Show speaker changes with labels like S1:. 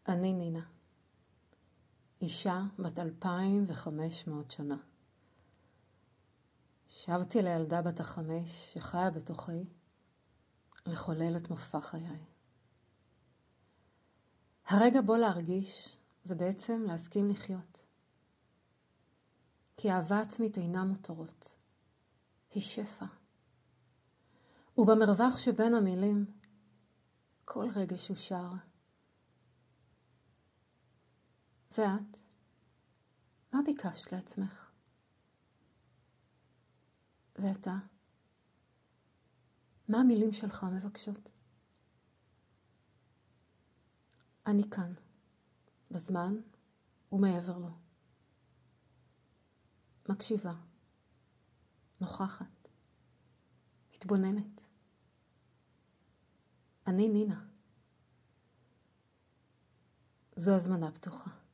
S1: אני נינה, אישה בת 2500 שנה. שבתי לילדה בת 5 שחיה בתוכי לחולל את מופע חיי. הרגע בו להרגיש זה בעצם להסכים לחיות. כי אהבה עצמית אינה מותרות, היא שפע. ובמרווח שבין המילים כל רגש הוא שר. ואת, מה ביקשת לעצמך? ואתה, מה המילים שלך מבקשות? אני כאן, בזמן ומעבר לו. מקשיבה, נוכחת, מתבוננת. אני נינה. זו הזמנה פתוחה.